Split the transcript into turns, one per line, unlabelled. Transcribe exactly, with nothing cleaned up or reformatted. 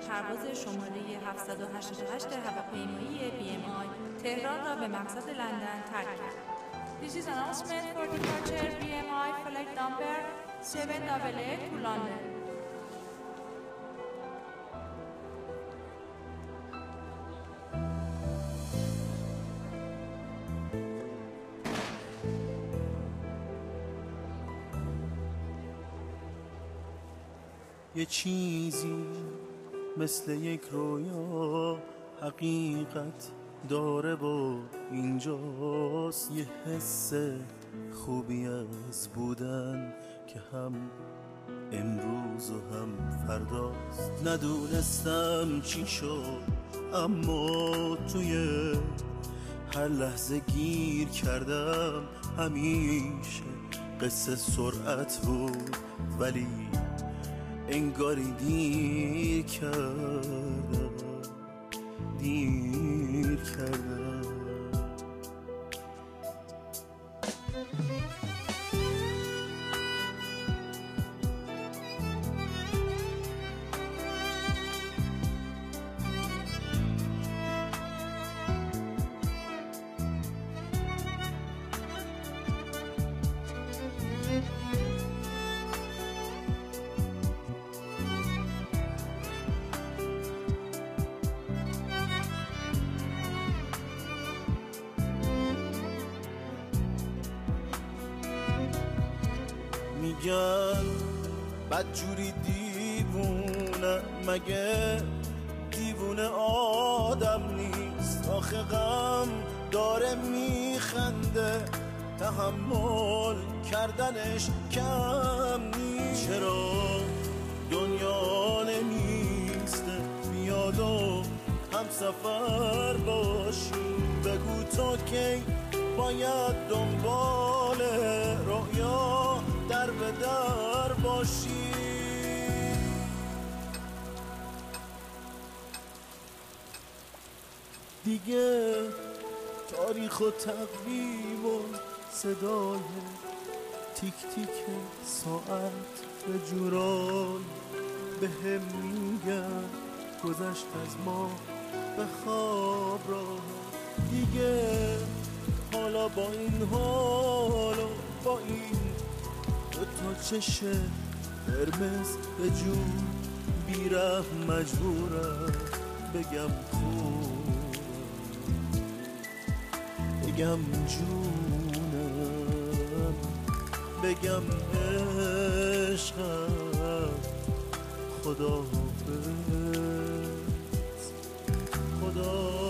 پرواز شماره هفتصد و هشتاد و هشت هواپیمایی بی ام آی تهران را به مقصد لندن ترک کرد. This is announcement for departure بی ام آی flight number seven eight eight to London.
یه چیزی مثل یک رویا حقیقت داره و اینجاست، یه حس خوبی از بودن که هم امروز و هم فرداست. ندونستم چی شد اما توی هر لحظه گیر کردم، همیشه قصه سرعت بود ولی انگاری دیر کردم دیر کردم میگن بدجوری دیوونه، مگه دیوونه آدم نیست؟ آخه غم داره میخنده، تحمل کردنش کم نیست. چرا دنیا نمیسته بیاد و هم سفر باشیم؟ بگو تا کی باید دنبال رؤیا در به در باشی؟ دیگه تاریخ و تقویم و صدای تیک تیک ساعت به جوران به هم میگن گذشت از ما به خواب راه. دیگه حالا با این حال و با این دو تا چش قرمز به جون بیرحم مجبورم بگم خوب، بگم جونم، بگم عشقم، خداحافظ خدا